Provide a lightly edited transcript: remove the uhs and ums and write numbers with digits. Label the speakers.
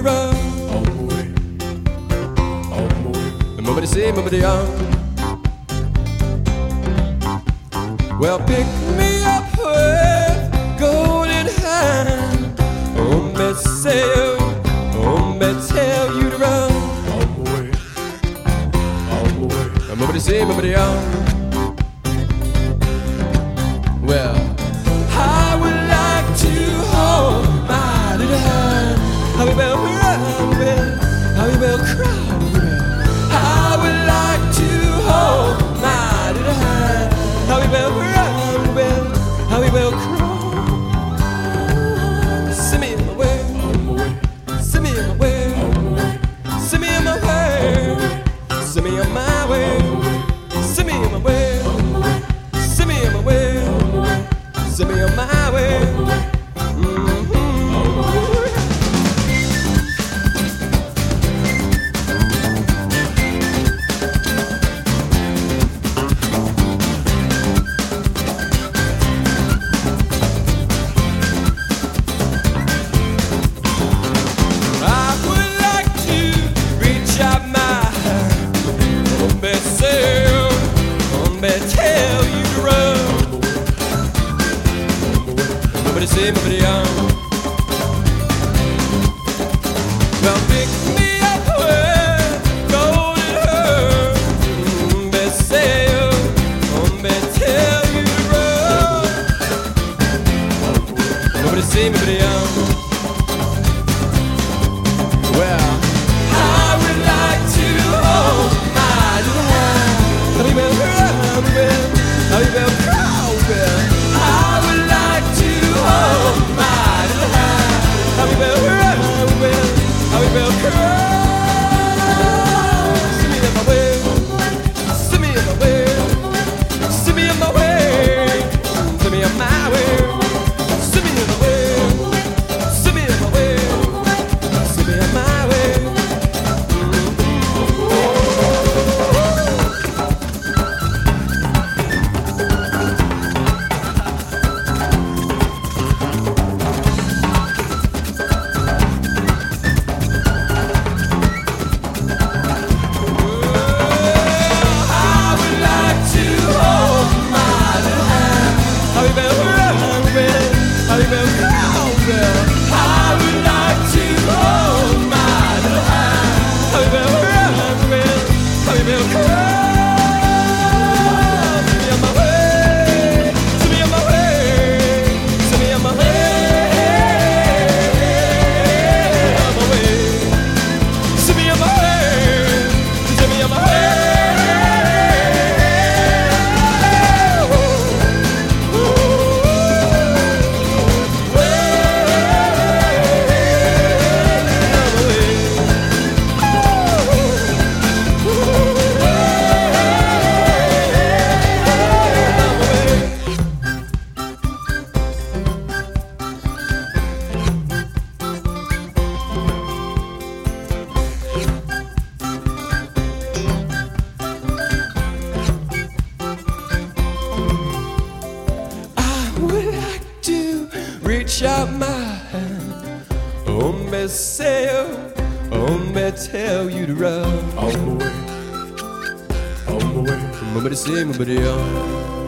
Speaker 1: to run. Nobody say, nobody on. Well, pick me up with golden hand. Oh, me say, oh, me tell you to run. Nobody say, nobody on. Well, I would like to hold my little hand. How we will run, how we will cry. I would like to hold my little hand. How we will run, how we will crawl. Send me in my way, send me in my way, send me in my way, send me on my way, send me in my way, send me in my way, send me on my way. Tell you to run. Nobody say, nobody on. Well, pick me up with golden hair. Say, tell you to run. Nobody say, nobody on. Well, I would like to hold my little hand. Let me run. How you will crawl, I would like to hold my little hand. How you will run, how you will crawl. See me in my way, see me in my way, see me in my way, see me in my way, see me in my way, see me in my way, see me in my way. Reach out my hand. Oh, me say, oh, me tell you to run. On my way, on my way. Nobody say, nobody on.